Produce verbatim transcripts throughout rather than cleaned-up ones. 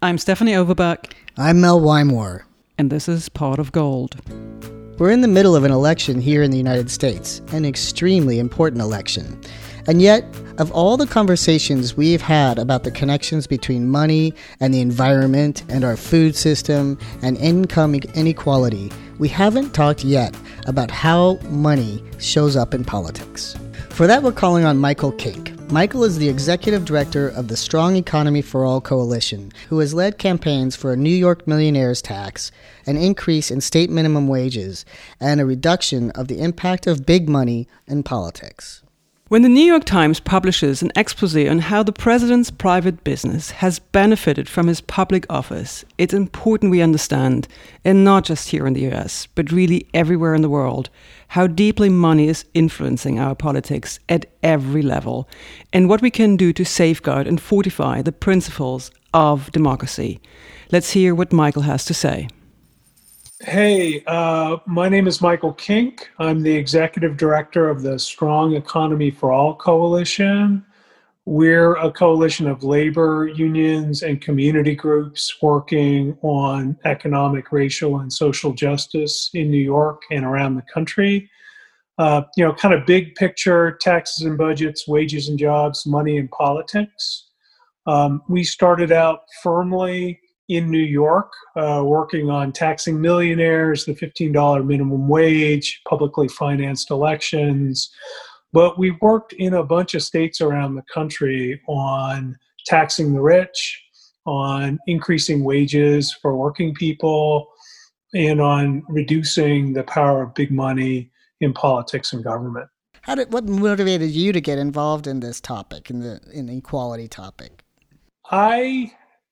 I'm Stephanie Overbeck. I'm Mel Wymore. And this is Pot of Gold. We're in the middle of an election here in the United States, an extremely important election. And yet, of all the conversations we've had about the connections between money and the environment and our food system and income inequality, we haven't talked yet about how money shows up in politics. For that, we're calling on Michael Kink. Michael is the executive director of the Strong Economy for All Coalition, who has led campaigns for a New York millionaires tax, an increase in state minimum wages, and a reduction of the impact of big money in politics. When the New York Times publishes an exposé on how the president's private business has benefited from his public office, it's important we understand, and not just here in the U S, but really everywhere in the world, how deeply money is influencing our politics at every level, and what we can do to safeguard and fortify the principles of democracy. Let's hear what Michael has to say. Hey, uh, my name is Michael Kink. I'm the executive director of the Strong Economy for All Coalition. We're a coalition of labor unions and community groups working on economic, racial, and social justice in New York and around the country. Uh, you know, kind of big picture, taxes and budgets, wages and jobs, money and politics. Um, we started out firmly in New York, uh, working on taxing millionaires, the fifteen dollars minimum wage, publicly financed elections. But we worked in a bunch of states around the country on taxing the rich, on increasing wages for working people, and on reducing the power of big money in politics and government. How did, what motivated you to get involved in this topic, in the in the equality topic? I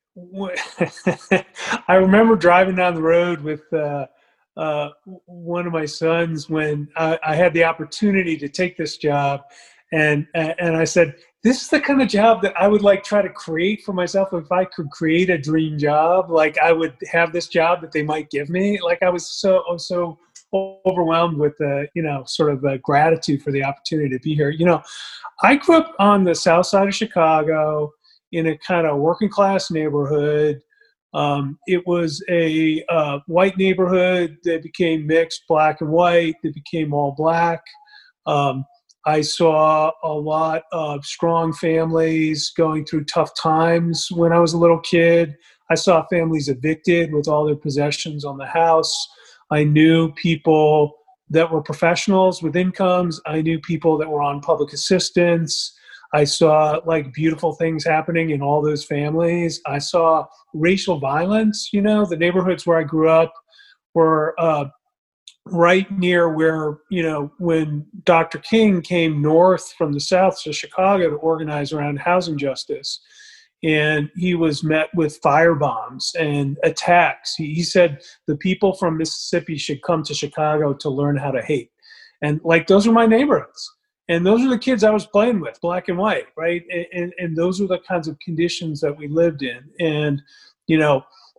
I remember driving down the road with uh, uh, one of my sons when I, I had the opportunity to take this job, and and I said, "This is the kind of job that I would like try to create for myself. If I could create a dream job, like I would have this job that they might give me." Like I was so so overwhelmed with the you know sort of uh, gratitude for the opportunity to be here. You know, I grew up on the South Side of Chicago, in a kind of working class neighborhood. Um, it was a uh, white neighborhood that became mixed, black and white, that became all black. Um, I saw a lot of strong families going through tough times when I was a little kid. I saw families evicted with all their possessions on the house. I knew people that were professionals with incomes. I knew people that were on public assistance. I saw like beautiful things happening in all those families. I saw racial violence. You know, the neighborhoods where I grew up were uh, right near where, you know, when Doctor King came north from the South to Chicago to organize around housing justice. And he was met with firebombs and attacks. He, he said the people from Mississippi should come to Chicago to learn how to hate. And like, those are my neighborhoods. And those are the kids I was playing with, black and white, right? And, and, and those are the kinds of conditions that we lived in. And, you know,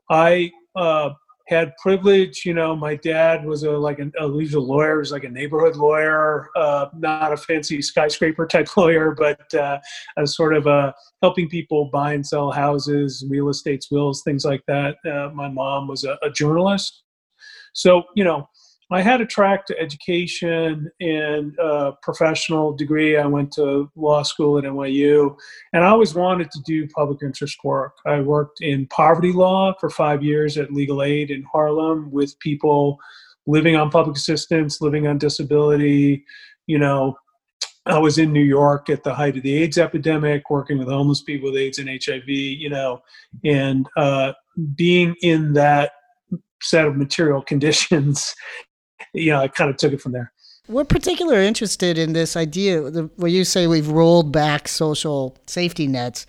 I uh, had privilege. You know, my dad was a like a, a, he was a lawyer, he was like a neighborhood lawyer, uh, not a fancy skyscraper type lawyer, but uh, a sort of uh, helping people buy and sell houses, real estates, wills, things like that. Uh, my mom was a, a journalist. So, you know, I had a track to education and a professional degree. I went to law school at N Y U, and I always wanted to do public interest work. I worked in poverty law for five years at Legal Aid in Harlem with people living on public assistance, living on disability. You know, I was in New York at the height of the AIDS epidemic, working with homeless people with AIDS and H I V, you know, and uh, being in that set of material conditions, you know, I kind of took it from there. We're particularly interested in this idea the, where you say we've rolled back social safety nets.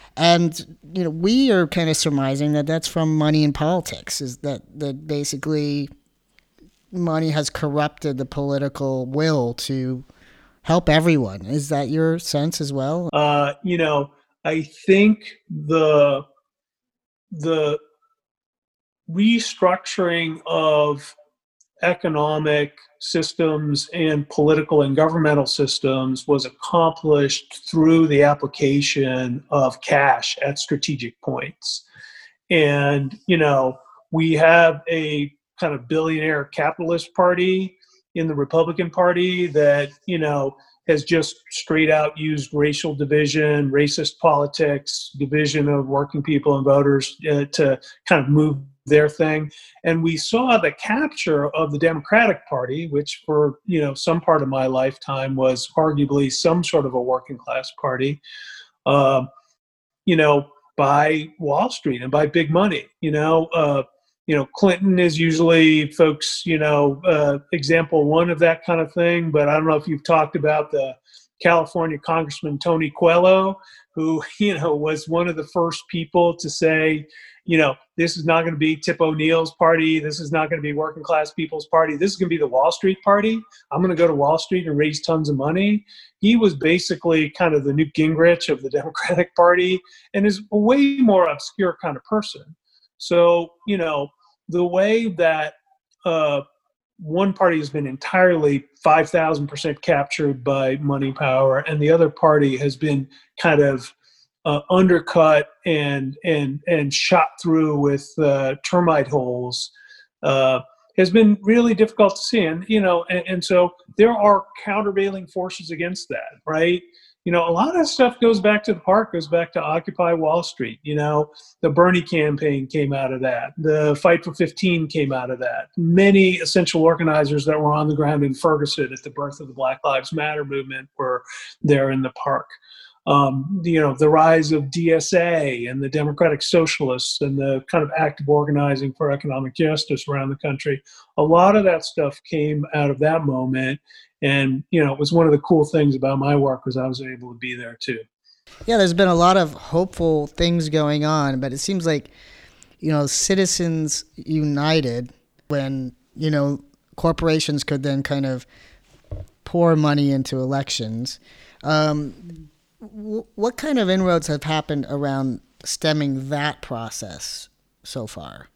And, you know, we are kind of surmising that that's from money in politics, is that, that basically money has corrupted the political will to help everyone. Is that your sense as well? Uh, you know, I think the the restructuring of economic systems and political and governmental systems was accomplished through the application of cash at strategic points. And, you know, we have a kind of billionaire capitalist party in the Republican Party that, you know, has just straight out used racial division, racist politics, division of working people and voters uh, to kind of move their thing. And we saw the capture of the Democratic Party, which for, you know, some part of my lifetime was arguably some sort of a working class party, uh, you know, by Wall Street and by big money. You know, uh, you know, Clinton is usually folks, you know, uh, example one of that kind of thing. But I don't know if you've talked about the California Congressman Tony Coelho, who, you know, was one of the first people to say, you know, this is not going to be Tip O'Neill's party. This is not going to be working class people's party. This is going to be the Wall Street party. I'm going to go to Wall Street and raise tons of money. He was basically kind of the Newt Gingrich of the Democratic Party and is a way more obscure kind of person. So, you know, the way that uh, one party has been entirely five thousand percent captured by money power, and the other party has been kind of uh, undercut and and and shot through with uh, termite holes, uh, has been really difficult to see. And, you know, and, and so there are countervailing forces against that, right? You know, a lot of stuff goes back to the park, goes back to Occupy Wall Street. You know, the Bernie campaign came out of that. The Fight for fifteen came out of that. Many essential organizers that were on the ground in Ferguson at the birth of the Black Lives Matter movement were there in the park. Um, you know, the rise of D S A and the Democratic Socialists and the kind of active organizing for economic justice around the country. A lot of that stuff came out of that moment. And, you know, it was one of the cool things about my work was I was able to be there too. Yeah, there's been a lot of hopeful things going on, but it seems like, you know, citizens united when, you know, corporations could then kind of pour money into elections. Um, w- what kind of inroads have happened around stemming that process so far?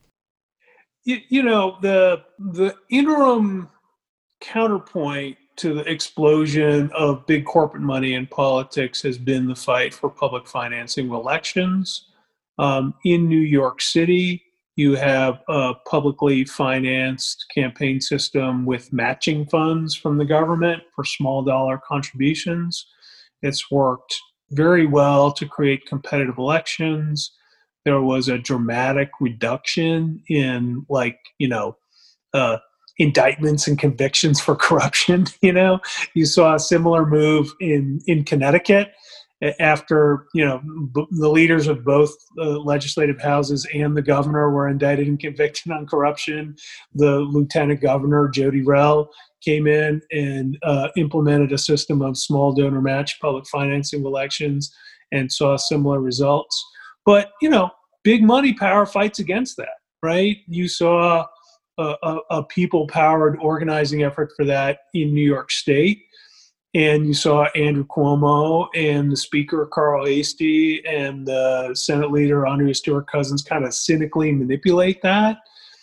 You, you know, the the interim counterpoint to the explosion of big corporate money in politics has been the fight for public financing of elections. Um, in New York City, you have a publicly financed campaign system with matching funds from the government for small dollar contributions. It's worked very well to create competitive elections. There was a dramatic reduction in, like, you know, uh, indictments and convictions for corruption. You know, you saw a similar move in, in Connecticut after, you know, b- the leaders of both uh, legislative houses and the governor were indicted and convicted on corruption. The lieutenant governor, Jody Rell, came in and uh, implemented a system of small donor match public financing of elections and saw similar results. But, you know, big money power fights against that, right? You saw A, a, a people-powered organizing effort for that in New York State. And you saw Andrew Cuomo and the Speaker, Carl Heastie, and the Senate Leader, Andrea Stewart Cousins, kind of cynically manipulate that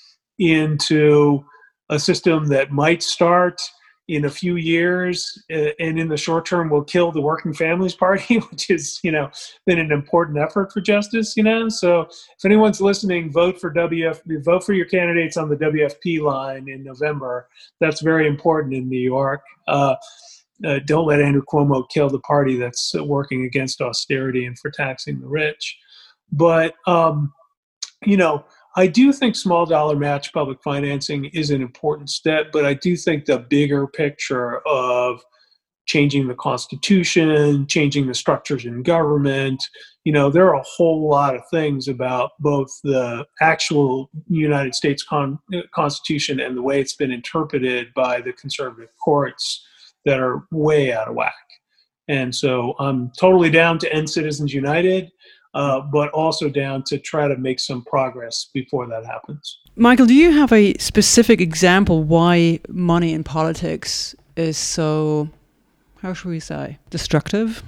into a system that might start in a few years uh, and in the short term will kill the Working Families Party, which is, you know, been an important effort for justice, you know. So if anyone's listening, vote for W F P, vote for your candidates on the W F P line in November. That's very important in New York. Uh, uh, don't let Andrew Cuomo kill the party that's working against austerity and for taxing the rich. But, um, you know, I do think small dollar match public financing is an important step, but I do think the bigger picture of changing the Constitution, changing the structures in government, you know, there are a whole lot of things about both the actual United States con- Constitution and the way it's been interpreted by the conservative courts that are way out of whack. And so I'm totally down to end Citizens United. Uh, but also down to try to make some progress before that happens. Michael, do you have a specific example why money in politics is so, how should we say, destructive?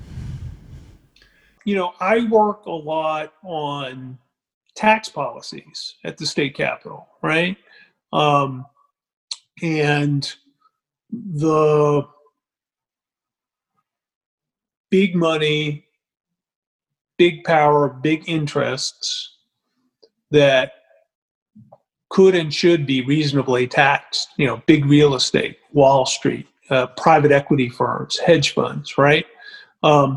You know, I work a lot on tax policies at the state capitol, right? Um, and the big money, big power, big interests that could and should be reasonably taxed. You know, big real estate, Wall Street, uh, private equity firms, hedge funds, right? Um,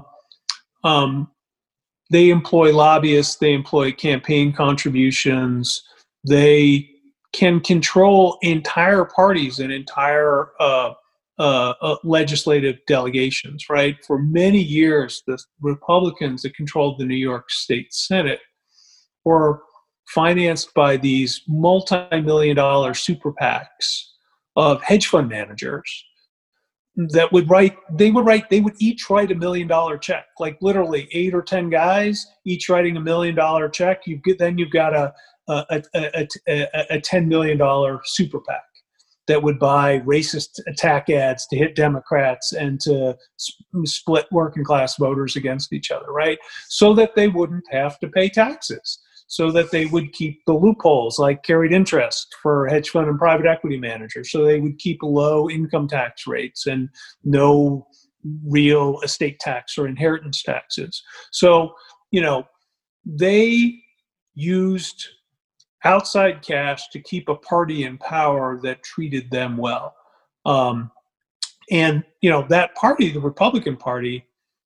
um, they employ lobbyists, they employ campaign contributions, they can control entire parties and entire uh, uh, uh, legislative delegations, right? For many years, the Republicans that controlled the New York State Senate were financed by these multi-million dollar super PACs of hedge fund managers that would write, they would write, they would each write a million dollar check, like literally eight or ten guys, each writing a million dollar check. You get, then you've got a, a, a, a, a ten million dollar super PAC that would buy racist attack ads to hit Democrats and to sp- split working class voters against each other, right? So that they wouldn't have to pay taxes, so that they would keep the loopholes like carried interest for hedge fund and private equity managers, so they would keep low income tax rates and no real estate tax or inheritance taxes. So, you know, they used outside cash to keep a party in power that treated them well. Um, and, you know, that party, the Republican Party,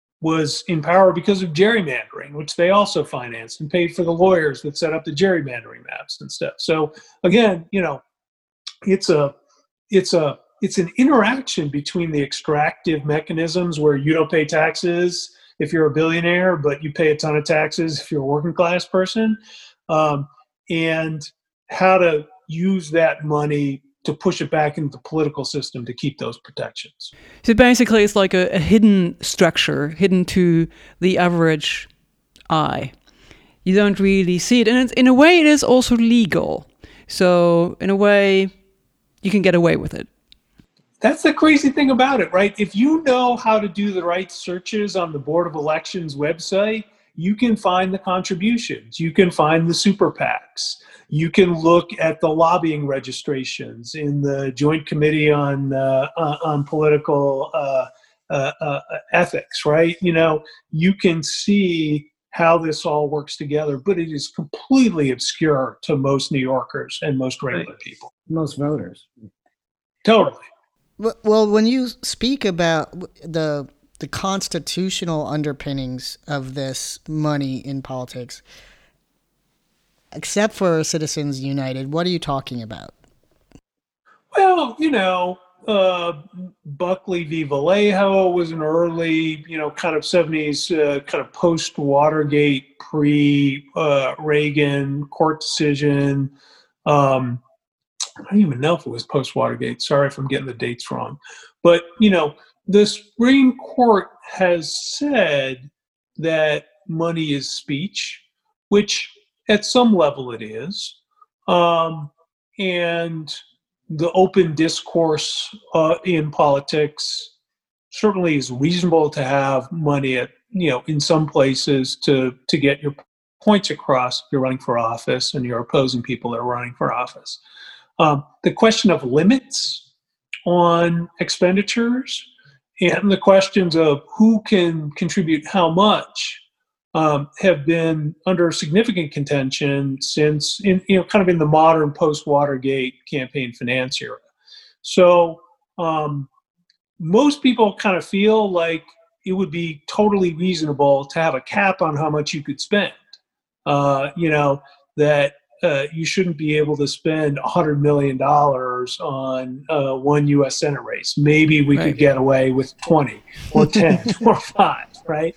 was in power because of gerrymandering, which they also financed and paid for the lawyers that set up the gerrymandering maps and stuff. So again, you know, it's a, it's a, it's an interaction between the extractive mechanisms where you don't pay taxes if you're a billionaire, but you pay a ton of taxes if you're a working class person, um, and how to use that money to push it back into the political system to keep those protections. So basically it's like a, a hidden structure, hidden to the average eye. You don't really see it. And it's, in a way, it is also legal. So in a way, you can get away with it. That's the crazy thing about it, right? If you know how to do the right searches on the Board of Elections website, you can find the contributions. You can find the super PACs. You can look at the lobbying registrations in the Joint Committee on uh, uh, on Political uh, uh, uh, Ethics, right? You know, you can see how this all works together, but it is completely obscure to most New Yorkers and most regular people. Most voters. Totally. Well, when you speak about the the constitutional underpinnings of this money in politics, except for Citizens United, what are you talking about? Well, you know, uh, Buckley v. Vallejo was an early, you know, kind of seventies, uh, kind of post-Watergate, pre-Reagan uh, court decision. Um, I don't even know if it was post-Watergate. Sorry if I'm getting the dates wrong. But, you know, the Supreme Court has said that money is speech, which at some level it is. Um, and the open discourse uh, in politics certainly is reasonable to have money at, you know, in some places to, to get your points across if you're running for office and you're opposing people that are running for office. Um, the question of limits on expenditures and the questions of who can contribute how much um, have been under significant contention since, in, you know, kind of in the modern post-Watergate campaign finance era. So um, most people kind of feel like it would be totally reasonable to have a cap on how much you could spend. Uh, you know, that Uh, you shouldn't be able to spend one hundred million dollars on uh, one U S Senate race. Maybe we right. could get away with twenty or ten or five, right?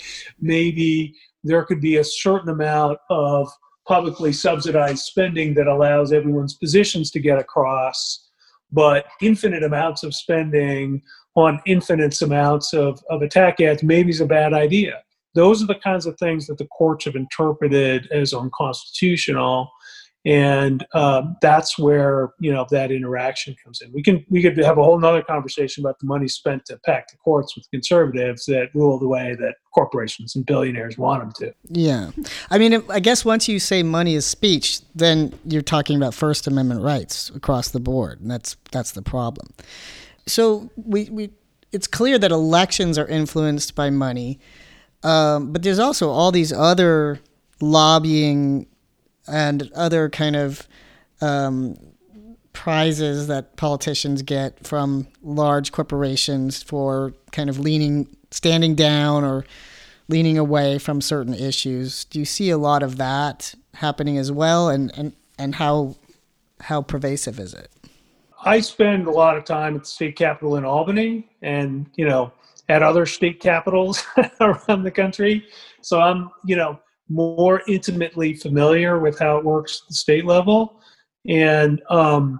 Maybe there could be a certain amount of publicly subsidized spending that allows everyone's positions to get across, but infinite amounts of spending on infinite amounts of, of attack ads maybe is a bad idea. Those are the kinds of things that the courts have interpreted as unconstitutional. And um, that's where, you know, that interaction comes in. We can we could have a whole nother conversation about the money spent to pack the courts with conservatives that rule the way that corporations and billionaires want them to. Yeah. I mean, I guess once you say money is speech, then you're talking about First Amendment rights across the board. And that's that's the problem. So we, we it's clear that elections are influenced by money. Um, but there's also all these other lobbying and other kind of um, prizes that politicians get from large corporations for kind of leaning, standing down or leaning away from certain issues. Do you see a lot of that happening as well? And, and, and how how pervasive is it? I spend a lot of time at the state capitol in Albany and, you know, at other state capitals around the country. So I'm, you know, more intimately familiar with how it works at the state level. And, um,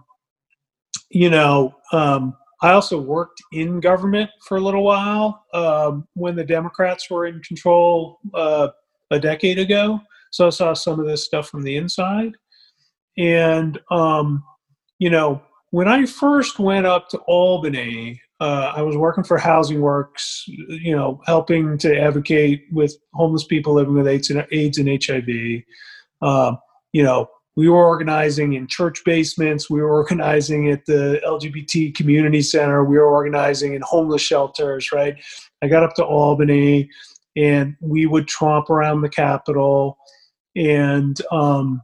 you know, um, I also worked in government for a little while um, when the Democrats were in control uh, a decade ago. So I saw some of this stuff from the inside. And, um, you know, when I first went up to Albany, uh, I was working for Housing Works, you know, helping to advocate with homeless people living with AIDS and, AIDS and H I V. Uh, you know, we were organizing in church basements. We were organizing at the L G B T community center. We were organizing in homeless shelters, right? I got up to Albany, and we would tromp around the Capitol and, um,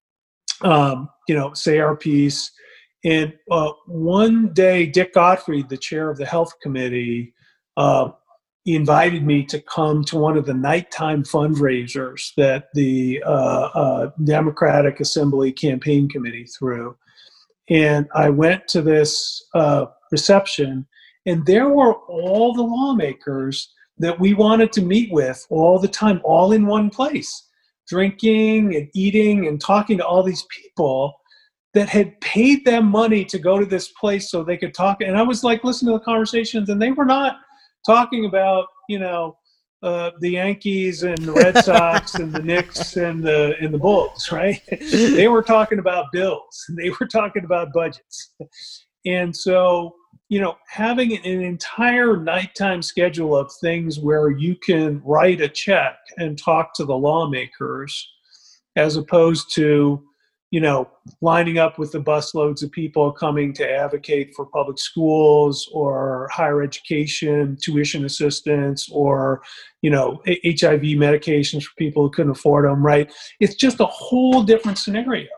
um, you know, say our piece. And uh, one day, Dick Gottfried, the chair of the health committee, uh, invited me to come to one of the nighttime fundraisers that the uh, uh, Democratic Assembly campaign committee threw. And I went to this uh, reception, and there were all the lawmakers that we wanted to meet with all the time, all in one place, drinking and eating and talking to all these people that had paid them money to go to this place so they could talk. And I was like listening to the conversations, and they were not talking about, you know, uh, the Yankees and the Red Sox and the Knicks and the and the Bulls, right? They were talking about bills. They were talking about budgets. And so, you know, having an entire nighttime schedule of things where you can write a check and talk to the lawmakers, as opposed to, you know, lining up with the busloads of people coming to advocate for public schools or higher education, tuition assistance, or, you know, H I V medications for people who couldn't afford them, right? It's just a whole different scenario.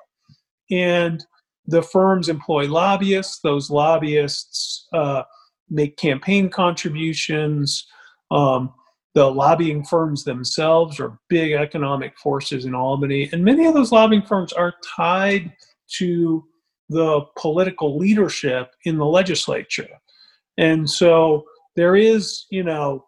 And the firms employ lobbyists. Those lobbyists uh, make campaign contributions. Um, The lobbying firms themselves are big economic forces in Albany, and many of those lobbying firms are tied to the political leadership in the legislature. And so there is, you know,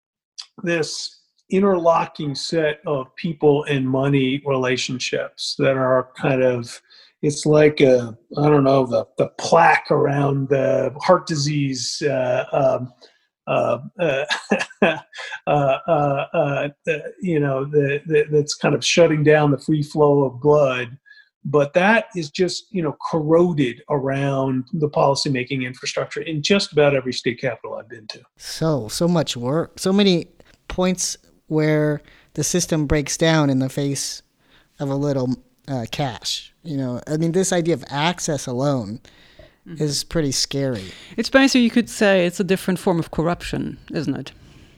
this interlocking set of people and money relationships that are kind of, it's like a, I don't know, the, the plaque around the heart disease uh, um, Uh, uh, uh, uh, uh, you know, the, the, that's kind of shutting down the free flow of blood. But that is just, you know, corroded around the policymaking infrastructure in just about every state capital I've been to. So, so much work, so many points where the system breaks down in the face of a little uh, cash. You know, I mean, this idea of access alone is pretty scary. It's basically, you could say, it's a different form of corruption, isn't it?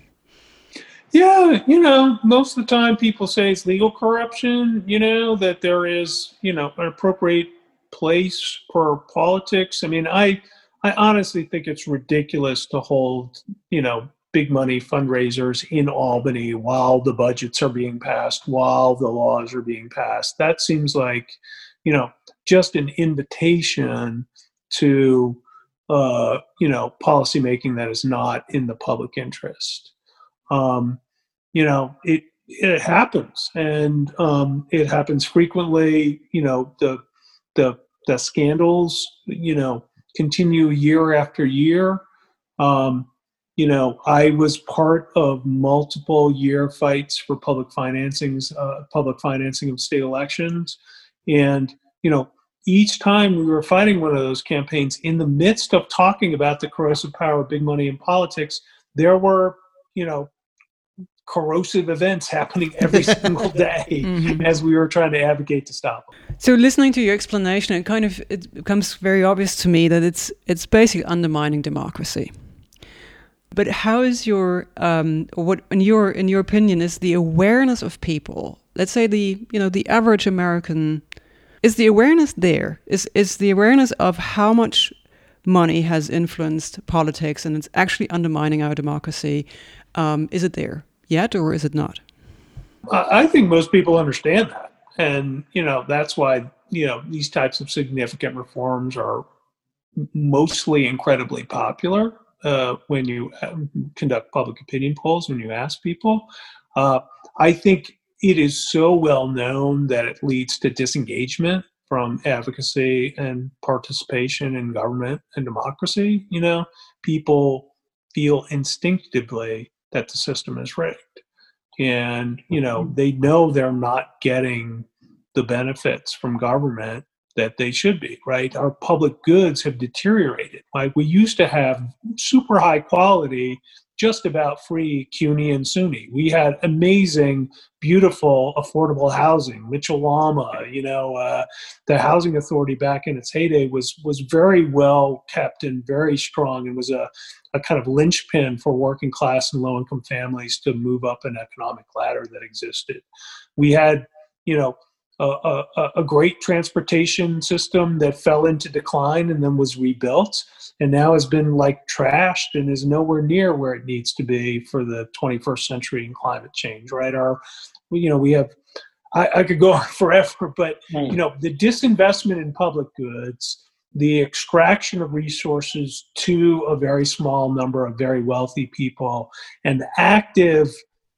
Yeah, you know, most of the time people say it's legal corruption, you know, that there is, you know, an appropriate place for politics. I mean, I I honestly think it's ridiculous to hold, you know, big money fundraisers in Albany while the budgets are being passed, while the laws are being passed. That seems like, you know, just an invitation to, uh, you know, policymaking that is not in the public interest. Um, you know, it it happens, and um, it happens frequently. You know, the the the scandals, you know, continue year after year. Um, you know, I was part of multiple year fights for public financings, uh, public financing of state elections, and you know, each time we were fighting one of those campaigns, in the midst of talking about the corrosive power of big money in politics, there were, you know, corrosive events happening every single day mm-hmm. as we were trying to advocate to stop them. So listening to your explanation, it kind of it becomes very obvious to me that it's it's basically undermining democracy. But how is your um, what in your in your opinion is the awareness of people? Let's say the you know the average American, is the awareness there? Is is the awareness of how much money has influenced politics and it's actually undermining our democracy? Um, is it there yet, or is it not? I think most people understand that, and you know that's why you know these types of significant reforms are mostly incredibly popular. Uh, when you conduct public opinion polls, when you ask people, uh, I think it is so well known that it leads to disengagement from advocacy and participation in government and democracy. You know, people feel instinctively that the system is rigged, and you know they know they're not getting the benefits from government that they should be, right? Our public goods have deteriorated. Like we used to have super high quality, just about free C U N Y and S U N Y. We had amazing, beautiful, affordable housing. Mitchell-Lama, you know, uh, the housing authority back in its heyday was was very well kept and very strong, and was a, a kind of linchpin for working class and low income families to move up an economic ladder that existed. We had, you know, A, a, a great transportation system that fell into decline and then was rebuilt, and now has been like trashed and is nowhere near where it needs to be for the twenty-first century and climate change. Right? Our, you know, we have. I, I could go on forever, but Right. you know, the disinvestment in public goods, the extraction of resources to a very small number of very wealthy people, and the active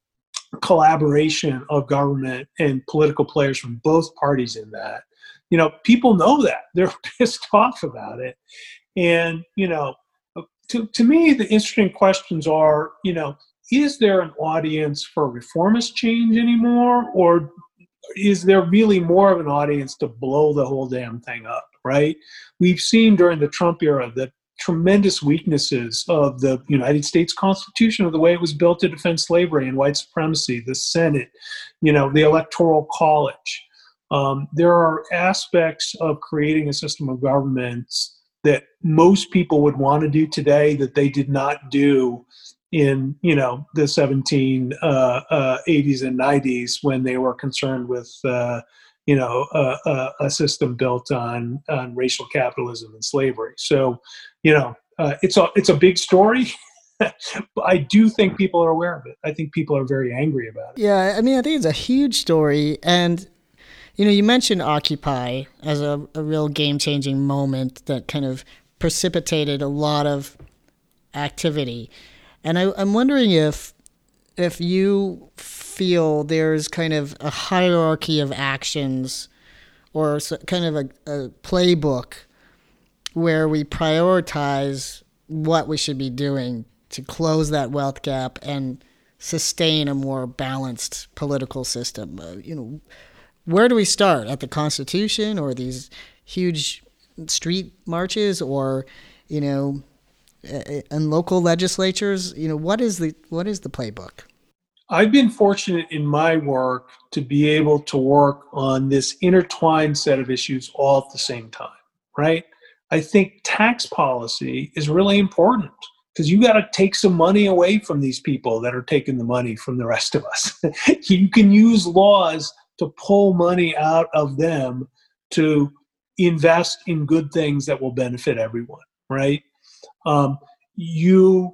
collaboration of government and political players from both parties in that. You know, people know that. They're pissed off about it. And, you know, to, to me, the interesting questions are, you know, is there an audience for reformist change anymore? Or is there really more of an audience to blow the whole damn thing up, right? We've seen during the Trump era that tremendous weaknesses of the United States Constitution, of the way it was built to defend slavery and white supremacy, the Senate, you know, the Electoral College. Um, there are aspects of creating a system of governments that most people would want to do today that they did not do in, you know, the seventeen eighties and nineties when they were concerned with, uh, you know, uh, uh, a system built on, on racial capitalism and slavery. So, you know, uh, it's a it's a big story, but I do think people are aware of it. I think people are very angry about it. Yeah, I mean, I think it's a huge story. And, you know, you mentioned Occupy as a, a real game-changing moment that kind of precipitated a lot of activity. And I, I'm wondering if if you feel there's kind of a hierarchy of actions or kind of a, a playbook where we prioritize what we should be doing to close that wealth gap and sustain a more balanced political system. Uh, you know, where do we start? At the Constitution, or these huge street marches, or, you know, in local legislatures? You know, what is the what is the playbook? I've been fortunate in my work to be able to work on this intertwined set of issues all at the same time, right? I think tax policy is really important because you got to take some money away from these people that are taking the money from the rest of us. You can use laws to pull money out of them to invest in good things that will benefit everyone, right? Um, you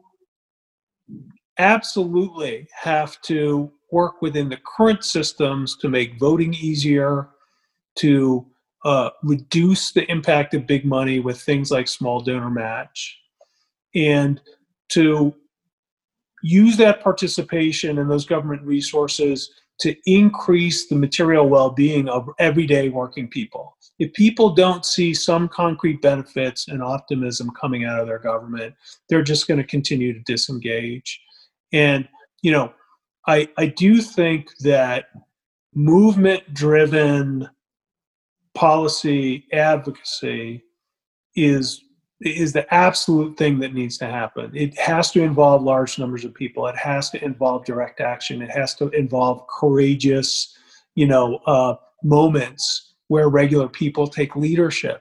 absolutely have to work within the current systems to make voting easier, to uh, reduce the impact of big money with things like small donor match, and to use that participation and those government resources to increase the material well-being of everyday working people. If people don't see some concrete benefits and optimism coming out of their government, they're just going to continue to disengage. And, you know, I, I do think that movement-driven policy advocacy is is the absolute thing that needs to happen. It has to involve large numbers of people. It has to involve direct action. It has to involve courageous, you know, uh, moments where regular people take leadership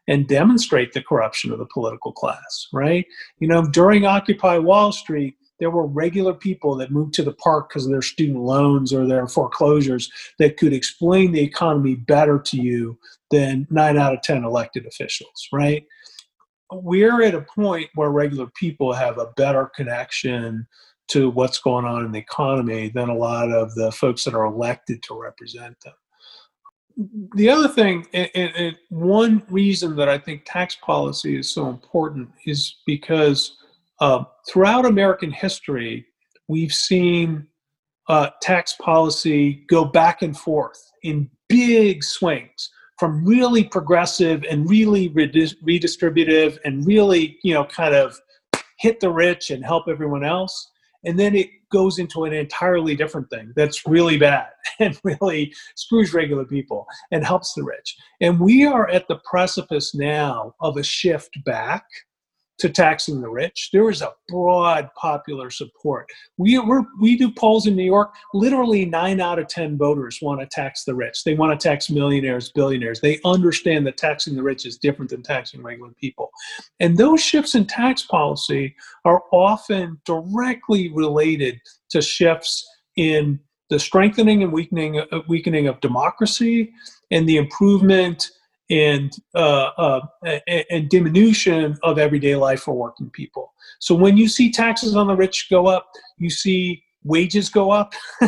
and demonstrate the corruption of the political class, right? You know, during Occupy Wall Street, there were regular people that moved to the park because of their student loans or their foreclosures that could explain the economy better to you than nine out of ten elected officials, right? We're at a point where regular people have a better connection to what's going on in the economy than a lot of the folks that are elected to represent them. The other thing, and, and one reason that I think tax policy is so important is because uh, throughout American history, we've seen uh, tax policy go back and forth in big swings, from really progressive and really redis- redistributive and really, you know, kind of hit the rich and help everyone else. And then it goes into an entirely different thing that's really bad and really screws regular people and helps the rich. And we are at the precipice now of a shift back to taxing the rich. There is a broad popular support. We we're, we do polls in New York. Literally nine out of ten voters want to tax the rich. They want to tax millionaires, billionaires. They understand that taxing the rich is different than taxing regular people. And those shifts in tax policy are often directly related to shifts in the strengthening and weakening, uh, weakening of democracy and the improvement and uh, uh, and diminution of everyday life for working people. So when you see taxes on the rich go up, you see wages go up,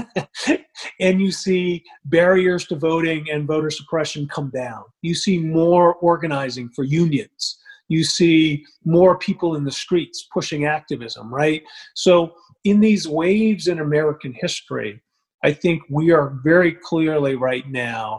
and you see barriers to voting and voter suppression come down. You see more organizing for unions. You see more people in the streets pushing activism, right? So in these waves in American history, I think we are very clearly right now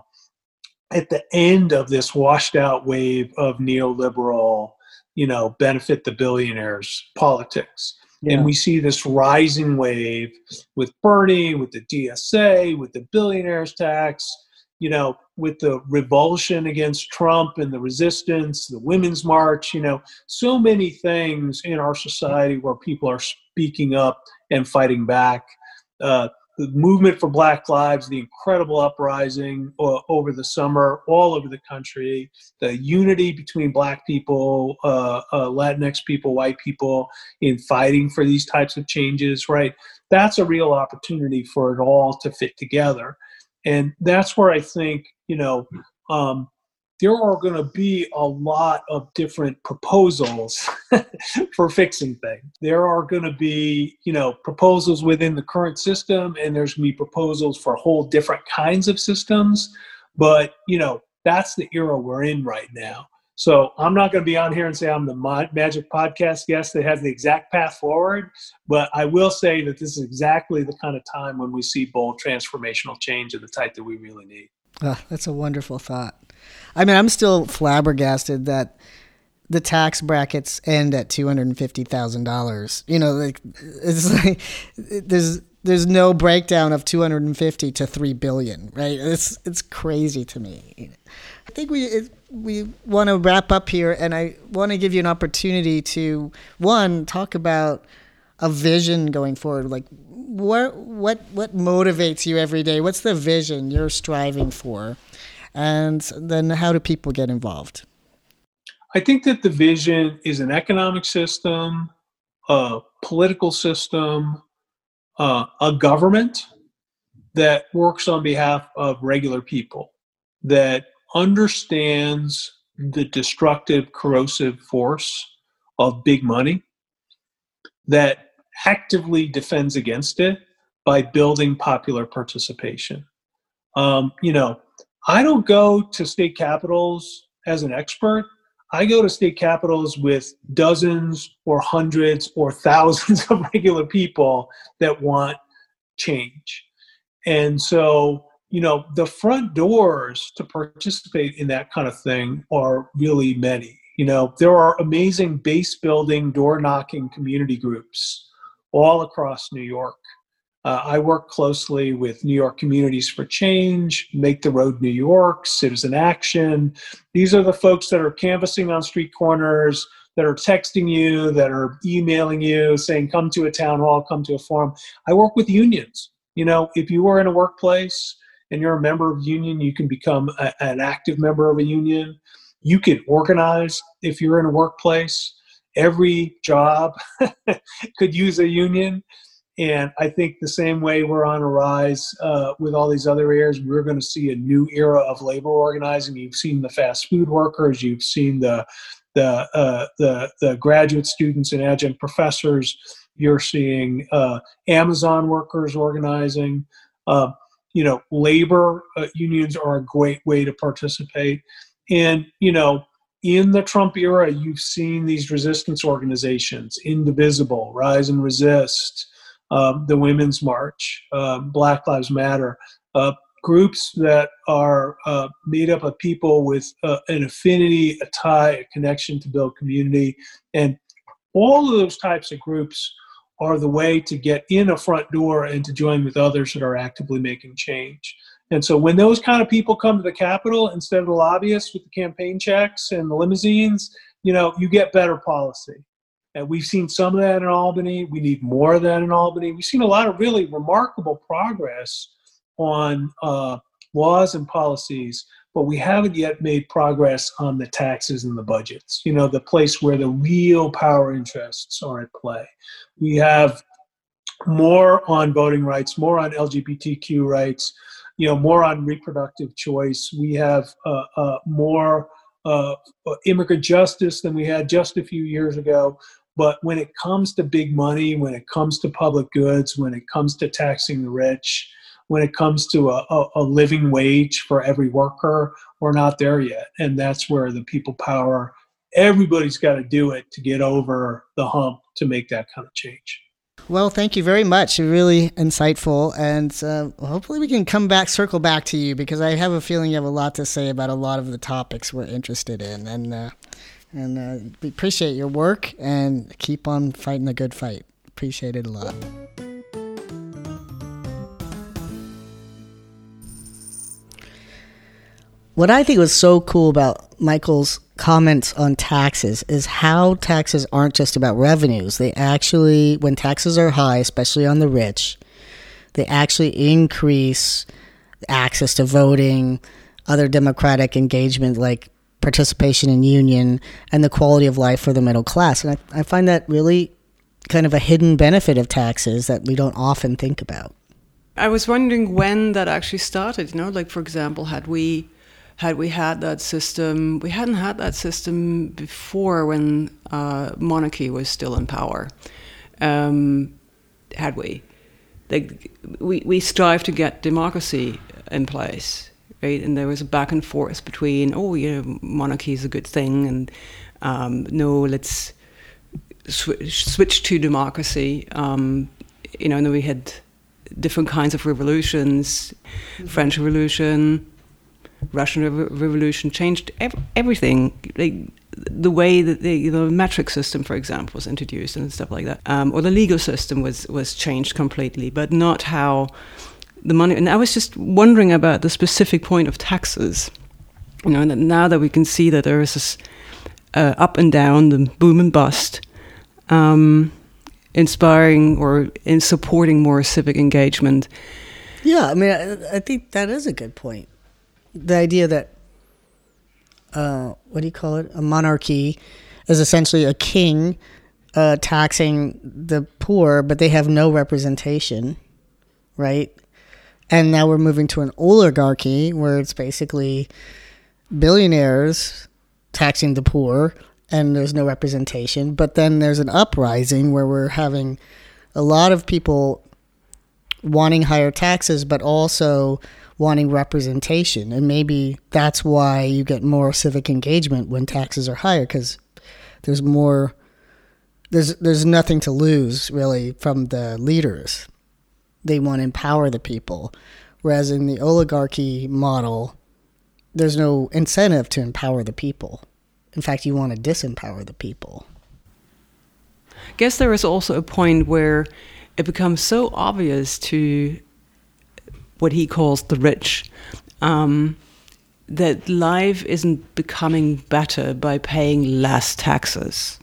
at the end of this washed out wave of neoliberal, you know, benefit the billionaires politics. Yeah. And we see this rising wave with Bernie, with the D S A, with the billionaires tax, you know, with the revulsion against Trump and the resistance, the Women's March, you know, so many things in our society where people are speaking up and fighting back. Uh, The movement for Black Lives, the incredible uprising uh, over the summer all over the country, the unity between Black people, uh, uh, Latinx people, white people in fighting for these types of changes, right? That's a real opportunity for it all to fit together. And that's where I think, you know, um, there are going to be a lot of different proposals for fixing things. There are going to be, you know, proposals within the current system, and there's going to be proposals for whole different kinds of systems. But, you know, that's the era we're in right now. So I'm not going to be on here and say I'm the Magic Podcast guest that has the exact path forward, but I will say that this is exactly the kind of time when we see bold transformational change of the type that we really need. Oh, that's a wonderful thought. I mean, I'm still flabbergasted that the tax brackets end at two hundred fifty thousand dollars. You know, like it's like there's there's no breakdown of two hundred fifty to three billion, right? It's it's crazy to me. I think we it, we want to wrap up here, and I want to give you an opportunity to one talk about a vision going forward. Like what what what motivates you every day? What's the vision you're striving for? And then how do people get involved? I think that the vision is an economic system, a political system, uh, a government that works on behalf of regular people, that understands the destructive, corrosive force of big money, that actively defends against it by building popular participation. Um, you know, I don't go to state capitals as an expert. I go to state capitals with dozens or hundreds or thousands of regular people that want change. And so, you know, the front doors to participate in that kind of thing are really many. You know, there are amazing base building, door knocking community groups all across New York. Uh, I work closely with New York Communities for Change, Make the Road New York, Citizen Action. These are the folks that are canvassing on street corners, that are texting you, that are emailing you, saying, come to a town hall, come to a forum. I work with unions. You know, if you are in a workplace and you're a member of a union, you can become a, an active member of a union. you can organize if you're in a workplace. Every job could use a union. And I think the same way we're on a rise uh, with all these other areas, we're going to see a new era of labor organizing. You've seen the fast food workers, you've seen the the uh, the, the graduate students and adjunct professors. You're seeing uh, Amazon workers organizing. Uh, you know, labor uh, unions are a great way to participate. And you know, in the Trump era, you've seen these resistance organizations: Indivisible, Rise and Resist, Um, the Women's March, uh, Black Lives Matter, uh, groups that are uh, made up of people with uh, an affinity, a tie, a connection to build community. And all of those types of groups are the way to get in a front door and to join with others that are actively making change. And so when those kind of people come to the Capitol instead of the lobbyists with the campaign checks and the limousines, you know, you get better policy. And we've seen some of that in Albany. We need more of that in Albany. We've seen a lot of really remarkable progress on uh, laws and policies, but we haven't yet made progress on the taxes and the budgets, you know, the place where the real power interests are at play. We have more on voting rights, more on L G B T Q rights, you know, more on reproductive choice. We have uh, uh, more uh, immigrant justice than we had just a few years ago. But when it comes to big money, when it comes to public goods, when it comes to taxing the rich, when it comes to a, a, a living wage for every worker, we're not there yet. And that's where the people power, everybody's got to do it to get over the hump to make that kind of change. Well, thank you very much. Really insightful. And uh, hopefully we can come back, circle back to you, because I have a feeling you have a lot to say about a lot of the topics we're interested in. And uh, and uh, we appreciate your work and keep on fighting the good fight. Appreciate it a lot. What I think was so cool about Michael's comments on taxes is how taxes aren't just about revenues. They actually, when taxes are high, especially on the rich, they actually increase access to voting, other democratic engagement like participation in union, and the quality of life for the middle class. And I, I find that really kind of a hidden benefit of taxes that we don't often think about. I was wondering when that actually started, you know, like, for example, had we had we had that system, we hadn't had that system before when uh, monarchy was still in power. Um, had we? Like, we, we strive to get democracy in place, right? And there was a back and forth between, oh, you know, monarchy is a good thing, and um, no, let's sw- switch to democracy. Um, you know, and then we had different kinds of revolutions, mm-hmm. French Revolution, Russian Re- Revolution, changed ev- everything. Like, the way that the, the metric system, for example, was introduced and stuff like that, um, or the legal system was was changed completely, but not how the money. And I was just wondering about the specific point of taxes. You know, and that now that we can see that there is this uh, up and down, the boom and bust, um, inspiring or in supporting more civic engagement. Yeah, I mean, I, I think that is a good point. The idea that, uh, what do you call it? A monarchy is essentially a king uh, taxing the poor, but they have no representation, right? And now we're moving to an oligarchy where it's basically billionaires taxing the poor and there's no representation. But then there's an uprising where we're having a lot of people wanting higher taxes, but also wanting representation. And maybe that's why you get more civic engagement when taxes are higher, because there's more, there's there's nothing to lose really from the leaders. They want to empower the people. Whereas in the oligarchy model, there's no incentive to empower the people. In fact, you want to disempower the people. I guess there is also a point where it becomes so obvious to what he calls the rich, um, that life isn't becoming better by paying less taxes.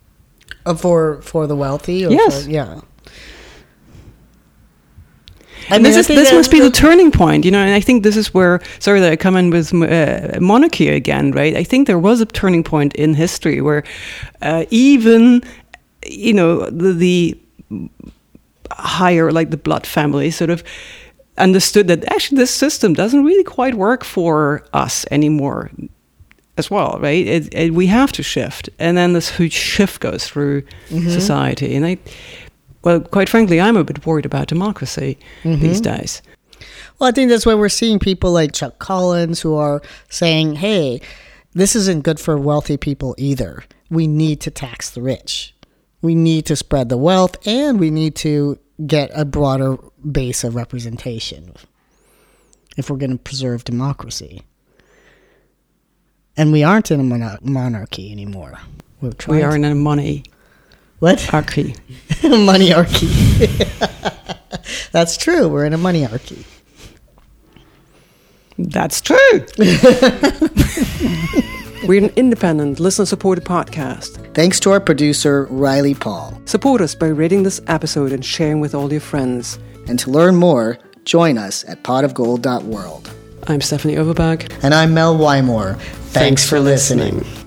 Uh, for for the wealthy? Or yes. For, yeah. I and mean, this I is think this that- must be the turning point, you know. And I think this is where, sorry that I come in with uh, monarchy again, right? I think there was a turning point in history where uh, even, you know, the, the higher, like the blood family, sort of understood that actually this system doesn't really quite work for us anymore as well, right? It, it, we have to shift. And then this huge shift goes through mm-hmm. society. And I, well, quite frankly, I'm a bit worried about democracy mm-hmm. these days. Well, I think that's why we're seeing people like Chuck Collins who are saying, hey, this isn't good for wealthy people either. We need to tax the rich. We need to spread the wealth, and we need to get a broader base of representation if we're going to preserve democracy. And we aren't in a mon- monarchy anymore. We're trying we are to- in a money. What? Archy. Moneyarchy. That's true. We're in a moneyarchy. That's true. We're an independent, listener-supported podcast. Thanks to our producer, Riley Paul. Support us by rating this episode and sharing with all your friends. And to learn more, join us at pot of gold dot world. I'm Stephanie Overberg. And I'm Mel Wymore. Thanks, Thanks for listening. listening.